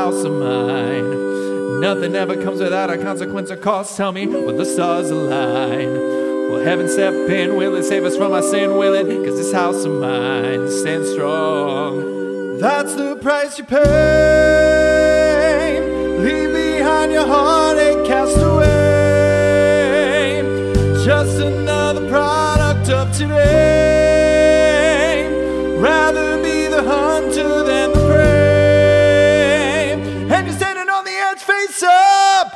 house of mine. Nothing ever comes without a consequence or cost. Tell me, will the stars align? Will heaven step in? Will it save us from our sin? Will it? 'Cause this house of mine stands strong. That's the price you pay. Leave behind your heartache, cast away. Just another product of today. Rather be the hunter than the prey. And you're standing on the edge, face up.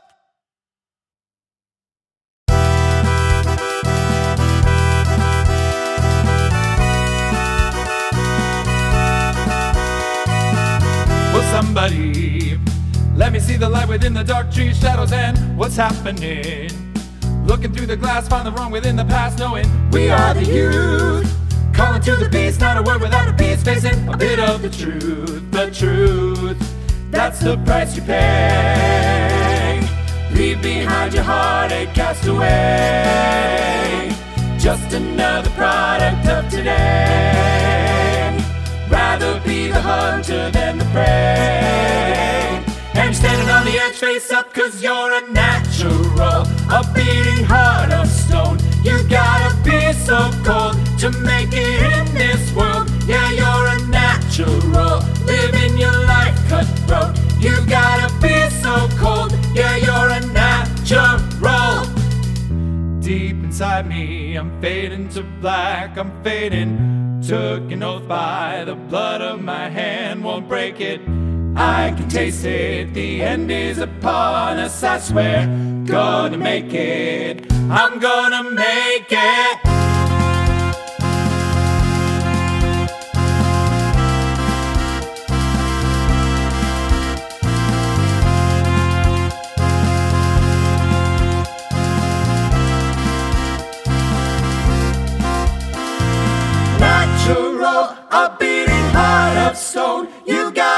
Will somebody let me see the light within the dark tree shadows and what's happening? Looking through the glass, find the wrong within the past, knowing we are the youth. Calling to the beast, not a word without a piece, facing a bit of the truth. The truth, that's the price you pay. Leave behind your heartache, cast away. Just another product of today. Rather be the hunter than the prey. And you're standing on the edge, face up, 'cause you're a natural. A beating heart of stone. You gotta be so cold to make it in this world. Yeah, you're a natural. Living your life cutthroat. You gotta be so cold. Yeah, you're a natural. Deep inside me, I'm fading to black. I'm fading. Took an oath by the blood of my hand, won't break it. I can taste it, the end is upon us, I swear. Gonna make it, I'm gonna make it. Natural, a beating heart of stone. You got